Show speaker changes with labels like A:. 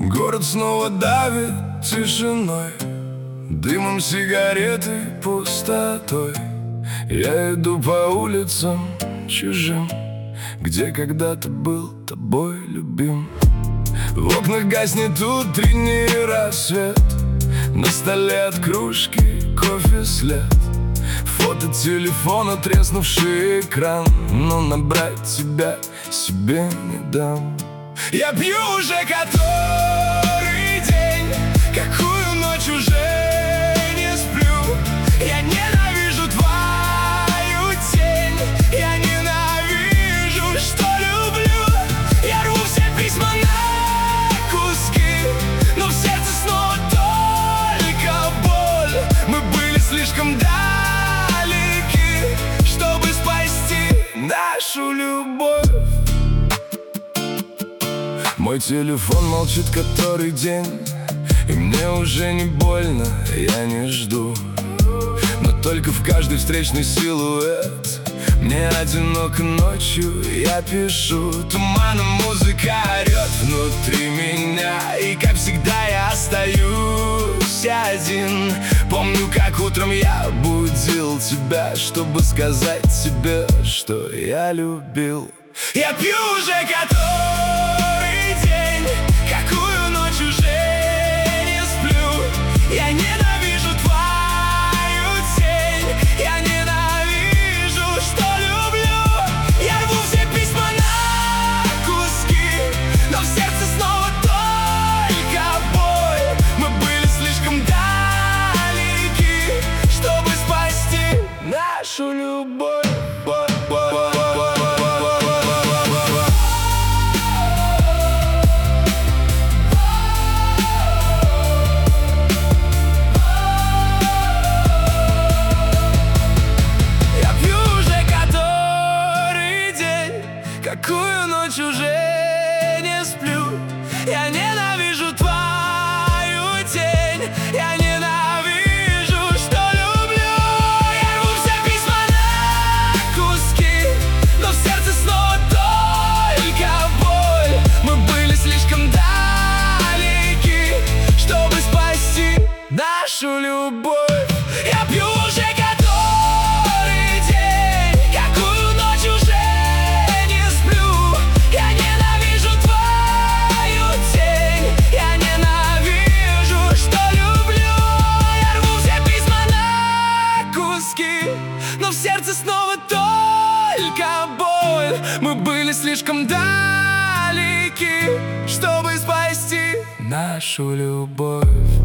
A: Город снова давит тишиной, дымом сигареты, пустотой. Я иду по улицам чужим, где когда-то был тобой любим. В окнах гаснет утренний рассвет, на столе от кружки кофе след. Фото телефона, треснувший экран, но набрать тебя себе не дам. Я пью уже который день, какую ночь уже не сплю. Я ненавижу твою тень, я ненавижу, что люблю. Я рву все письма на куски, но в сердце снова только боль. Мы были слишком далеки, чтобы спасти нашу любовь. Мой телефон молчит который день, и мне уже не больно, я не жду. Но только в каждый встречный силуэт мне одиноко ночью, я пишу. Туманом музыка орет внутри меня, и как всегда я остаюсь один. Помню, как утром я будил тебя, чтобы сказать тебе, что я любил. Я пью уже который день, какую ночь уже не сплю. Я ненавижу твою тень, я ненавижу, что люблю. Я рву все письма на куски, но в сердце снова только боль. Мы были слишком далеки, чтобы спасти нашу любовь. Какую ночь уже не сплю. Я ненавижу твою тень, я ненавижу, что люблю. Я рву все письма на куски, но в сердце снова только боль. Мы были слишком далеки, чтобы спасти нашу любовь. Я пью уже который день, какую ночь уже не сплю. Я ненавижу твою тень, я ненавижу, что люблю. Я рву все письма на куски, но в сердце снова только боль. Мы были слишком далеки, чтобы спасти нашу любовь.